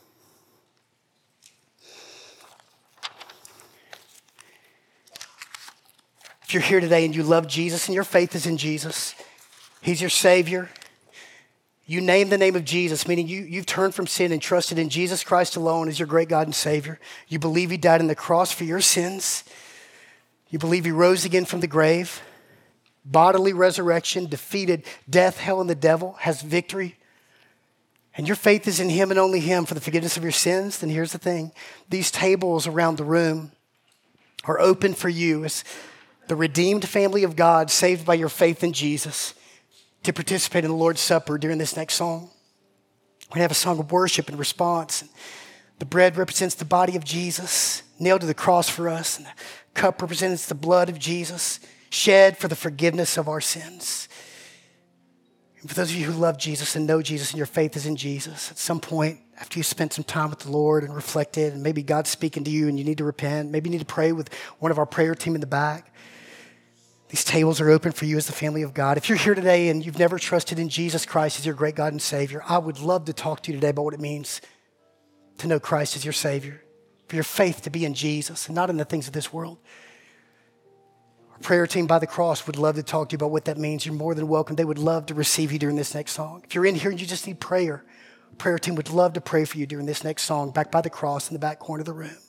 If you're here today and you love Jesus and your faith is in Jesus, he's your Savior. You name the name of Jesus, meaning you've turned from sin and trusted in Jesus Christ alone as your great God and Savior. You believe he died on the cross for your sins. You believe he rose again from the grave. Bodily resurrection, defeated death, hell, and the devil, has victory. And your faith is in him and only him for the forgiveness of your sins. Then here's the thing. These tables around the room are open for you as the redeemed family of God saved by your faith in Jesus to participate in the Lord's Supper during this next song. We're going to have a song of worship and response. The bread represents the body of Jesus, nailed to the cross for us. And the cup represents the blood of Jesus, shed for the forgiveness of our sins. And for those of you who love Jesus and know Jesus and your faith is in Jesus, at some point after you spent some time with the Lord and reflected, and maybe God's speaking to you and you need to repent, maybe you need to pray with one of our prayer team in the back. These tables are open for you as the family of God. If you're here today and you've never trusted in Jesus Christ as your great God and Savior, I would love to talk to you today about what it means to know Christ as your Savior, for your faith to be in Jesus and not in the things of this world. Our prayer team by the cross would love to talk to you about what that means. You're more than welcome. They would love to receive you during this next song. If you're in here and you just need prayer, our prayer team would love to pray for you during this next song, back by the cross in the back corner of the room.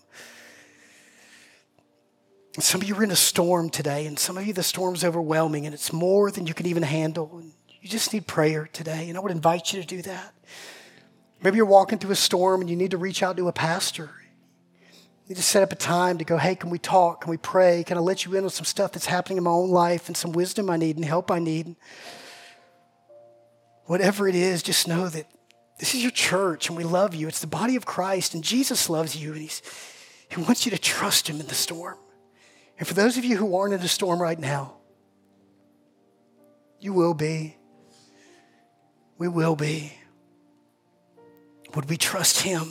Some of you are in a storm today, and some of you, the storm's overwhelming, and it's more than you can even handle. And you just need prayer today, and I would invite you to do that. Maybe you're walking through a storm, and you need to reach out to a pastor. You need to set up a time to go, "Hey, can we talk? Can we pray? Can I let you in on some stuff that's happening in my own life and some wisdom I need and help I need?" Whatever it is, just know that This is your church, and we love you. It's the body of Christ, and Jesus loves you, and he wants you to trust him in the storm. And for those of you who aren't in a storm right now, you will be. We will be. Would we trust him?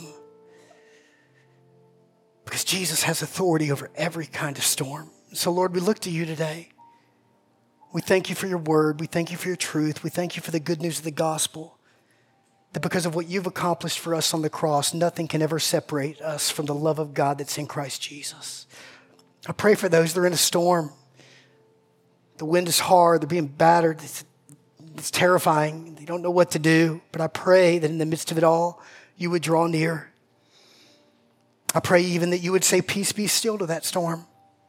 Because Jesus has authority over every kind of storm. So Lord, we look to you today. We thank you for your word. We thank you for your truth. We thank you for the good news of the gospel. That because of what you've accomplished for us on the cross, nothing can ever separate us from the love of God that's in Christ Jesus. I pray for those that are in a storm. The wind is hard. They're being battered. It's terrifying. They don't know what to do. But I pray that in the midst of it all, you would draw near. I pray even that you would say, peace be still to that storm.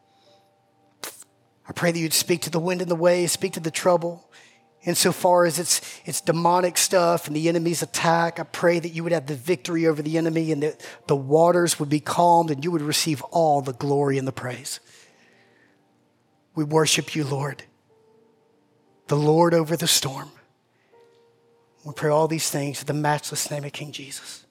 I pray that you'd speak to the wind and the waves, speak to the trouble. Insofar as it's demonic stuff and the enemy's attack, I pray that you would have the victory over the enemy and that the waters would be calmed and you would receive all the glory and the praise. We worship you, Lord, the Lord over the storm. We pray all these things in the matchless name of King Jesus.